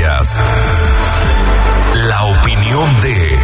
Noticias. La opinión de...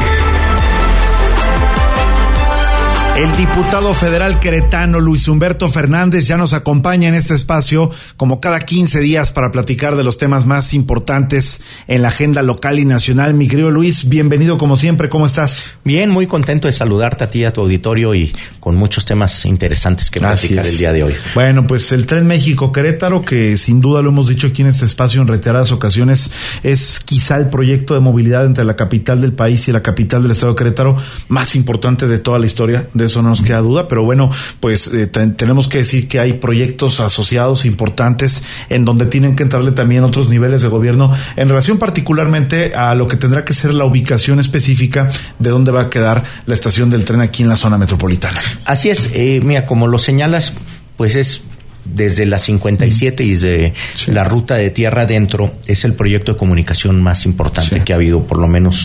El diputado federal queretano Luis Humberto Fernández ya nos acompaña en este espacio como cada 15 días para platicar de los temas más importantes en la agenda local y nacional. Mi querido Luis, bienvenido como siempre, ¿cómo estás? Bien, muy contento de saludarte a ti, a tu auditorio y con muchos temas interesantes que platicar el día de hoy. Bueno, pues el Tren México-Querétaro, que sin duda lo hemos dicho aquí en este espacio en reiteradas ocasiones, es quizá el proyecto de movilidad entre la capital del país y la capital del estado de Querétaro más importante de toda la historia. De eso no nos queda duda, pero bueno, pues tenemos que decir que hay proyectos asociados importantes en donde tienen que entrarle también otros niveles de gobierno en relación particularmente a lo que tendrá que ser la ubicación específica de dónde va a quedar la estación del tren aquí en la zona metropolitana. Así es, mira, como lo señalas, pues es desde la 57 y desde la ruta de tierra adentro, es el proyecto de comunicación más importante que ha habido, por lo menos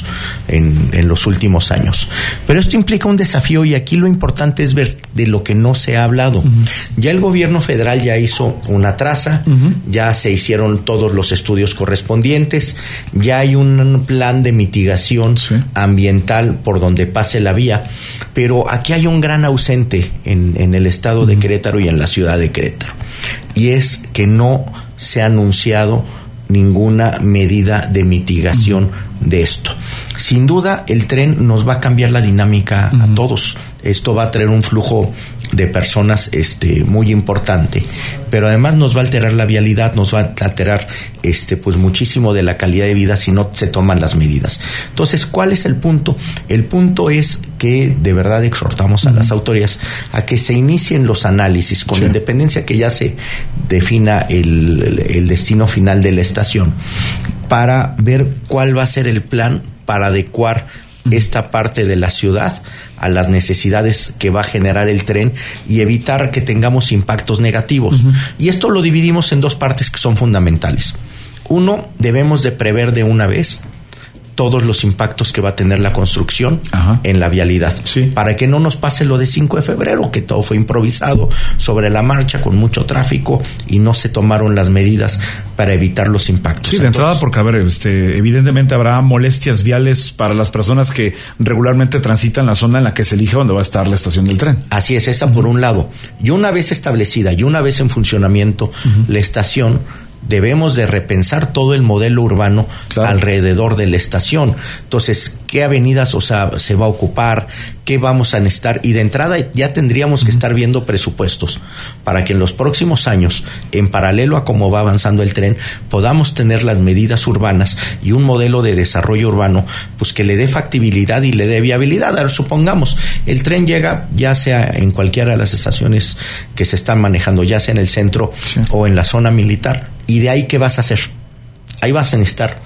en los últimos años. Pero esto implica un desafío y aquí lo importante es ver de lo que no se ha hablado. Ya el gobierno federal ya hizo una traza, ya se hicieron todos los estudios correspondientes, ya hay un plan de mitigación ambiental por donde pase la vía, pero aquí hay un gran ausente en el estado de Querétaro y en la ciudad de Querétaro. Y es que no se ha anunciado ninguna medida de mitigación de esto. Sin duda, el tren nos va a cambiar la dinámica a todos. Esto va a traer un flujo de personas muy importante, pero además nos va a alterar la vialidad, nos va a alterar pues muchísimo de la calidad de vida si no se toman las medidas. Entonces, ¿cuál es el punto? El punto es que de verdad exhortamos a las autoridades a que se inicien los análisis con independencia que ya se defina el destino final de la estación, para ver cuál va a ser el plan para adecuar esta parte de la ciudad a las necesidades que va a generar el tren y evitar que tengamos impactos negativos. Y esto lo dividimos en dos partes que son fundamentales. Uno, debemos de prever de una vez todos los impactos que va a tener la construcción en la vialidad, para que no nos pase lo de 5 de febrero, que todo fue improvisado sobre la marcha con mucho tráfico y no se tomaron las medidas para evitar los impactos. Sí, de entrada, porque a ver, evidentemente habrá molestias viales para las personas que regularmente transitan la zona en la que se elige donde va a estar la estación del tren. Así es, esa por un lado. Y una vez establecida y una vez en funcionamiento la estación, debemos de repensar todo el modelo urbano alrededor de la estación. Entonces, ¿qué avenidas se va a ocupar? ¿Qué vamos a necesitar? Y de entrada ya tendríamos que estar viendo presupuestos para que en los próximos años, en paralelo a cómo va avanzando el tren, podamos tener las medidas urbanas y un modelo de desarrollo urbano pues que le dé factibilidad y le dé viabilidad. Ahora, supongamos, el tren llega ya sea en cualquiera de las estaciones que se están manejando, ya sea en el centro o en la zona militar. ¿Y de ahí qué vas a hacer? Ahí vas a necesitar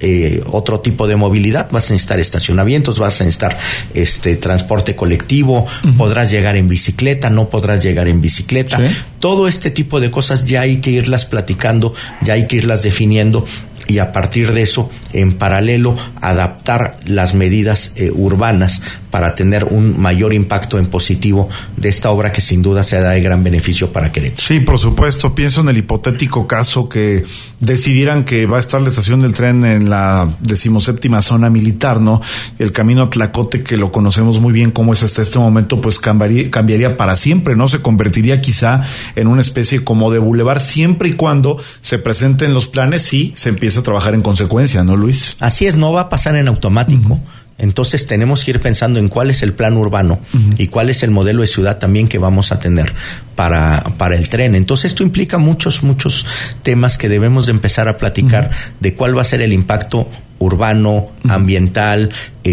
otro tipo de movilidad, vas a necesitar estacionamientos, vas a necesitar transporte colectivo, podrás llegar en bicicleta, no podrás llegar en bicicleta. Todo este tipo de cosas ya hay que irlas platicando, ya hay que irlas definiendo y a partir de eso, en paralelo, adaptar las medidas urbanas para tener un mayor impacto en positivo de esta obra que sin duda se da de gran beneficio para Querétaro. Sí, por supuesto. Pienso en el hipotético caso que decidieran que va a estar la estación del tren en la 17ª zona militar, ¿no? El camino a Tlacote, que lo conocemos muy bien cómo es hasta este momento, pues cambiaría para siempre, ¿no? Se convertiría quizá en una especie como de bulevar siempre y cuando se presenten los planes y se empiece a trabajar en consecuencia, ¿no, Luis? Así es, no va a pasar en automático. Entonces tenemos que ir pensando en cuál es el plan urbano y cuál es el modelo de ciudad también que vamos a tener para el tren. Entonces esto implica muchos temas que debemos de empezar a platicar de cuál va a ser el impacto urbano, ambiental,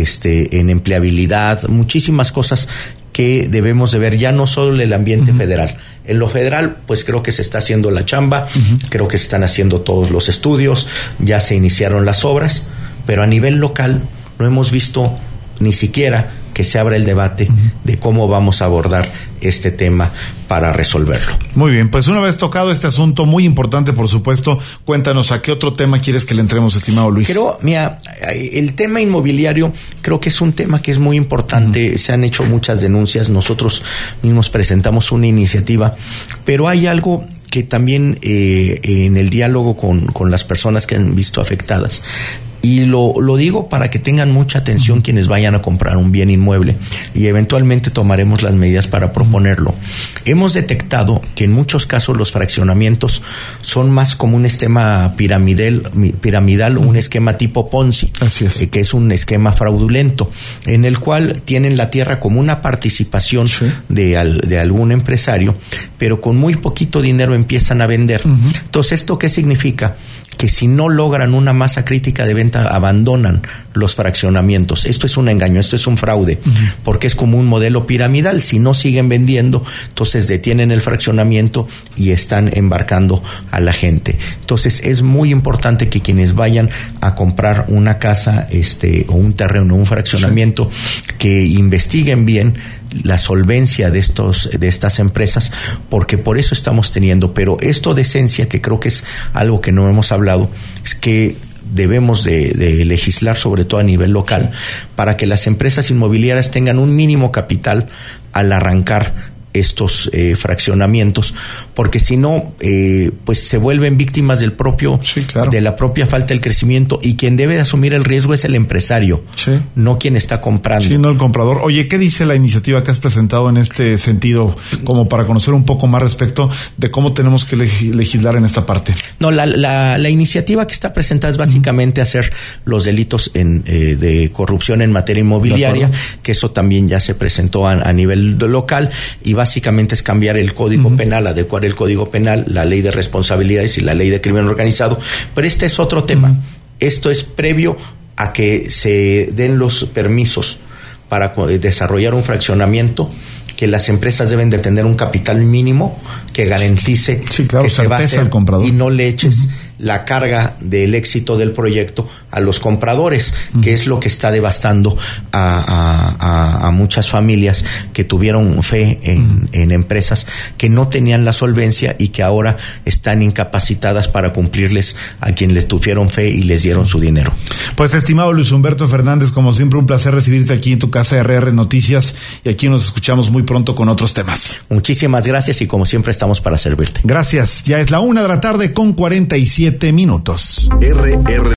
en empleabilidad, muchísimas cosas que debemos de ver, ya no solo el ambiente federal. En lo federal, pues creo que se está haciendo la chamba, creo que se están haciendo todos los estudios, ya se iniciaron las obras, pero a nivel local no hemos visto ni siquiera que se abra el debate de cómo vamos a abordar este tema para resolverlo. Muy bien, pues una vez tocado este asunto muy importante, por supuesto, cuéntanos a qué otro tema quieres que le entremos, estimado Luis. Pero, mira, el tema inmobiliario creo que es un tema que es muy importante. Se han hecho muchas denuncias, nosotros mismos presentamos una iniciativa, pero hay algo que también en el diálogo con las personas que han visto afectadas, y lo digo para que tengan mucha atención quienes vayan a comprar un bien inmueble, y eventualmente tomaremos las medidas para proponerlo. Hemos detectado que en muchos casos los fraccionamientos son más como un esquema piramidal o un esquema tipo Ponzi. Así es. Que es un esquema fraudulento, en el cual tienen la tierra como una participación de algún empresario, pero con muy poquito dinero empiezan a vender. Entonces, ¿esto qué significa? Que si no logran una masa crítica de venta, abandonan los fraccionamientos. Esto es un engaño, esto es un fraude, porque es como un modelo piramidal. Si no siguen vendiendo, entonces detienen el fraccionamiento y están embarcando a la gente. Entonces es muy importante que quienes vayan a comprar una casa o un terreno, un fraccionamiento, que investiguen bien la solvencia de estas empresas, porque por eso estamos teniendo. Pero esto de esencia, que creo que es algo que no hemos hablado, es que debemos de legislar, sobre todo a nivel local, para que las empresas inmobiliarias tengan un mínimo capital al arrancar estos fraccionamientos, porque si no, pues se vuelven víctimas del propio, de la propia falta del crecimiento, y quien debe de asumir el riesgo es el empresario, no quien está comprando. Sí, no el comprador. Oye, ¿qué dice la iniciativa que has presentado en este sentido, como para conocer un poco más respecto de cómo tenemos que legislar en esta parte? No, la iniciativa que está presentada es básicamente hacer los delitos de corrupción en materia inmobiliaria, que eso también ya se presentó a nivel local, y básicamente es cambiar el Código Penal, adecuar el Código Penal, la Ley de Responsabilidades y la Ley de Crimen Organizado. Pero este es otro tema. Esto es previo a que se den los permisos para desarrollar un fraccionamiento, que las empresas deben de tener un capital mínimo que garantice que se va a hacer, y no le eches la carga del éxito del proyecto a los compradores, que es lo que está devastando a muchas familias que tuvieron fe en empresas que no tenían la solvencia y que ahora están incapacitadas para cumplirles a quien les tuvieron fe y les dieron su dinero. Pues, estimado Luis Humberto Fernández, como siempre un placer recibirte aquí en tu casa RR Noticias, y aquí nos escuchamos muy pronto con otros temas. Muchísimas gracias, y como siempre estamos para servirte. Gracias. Ya es la 1:00 p.m. con 47 minutos. RR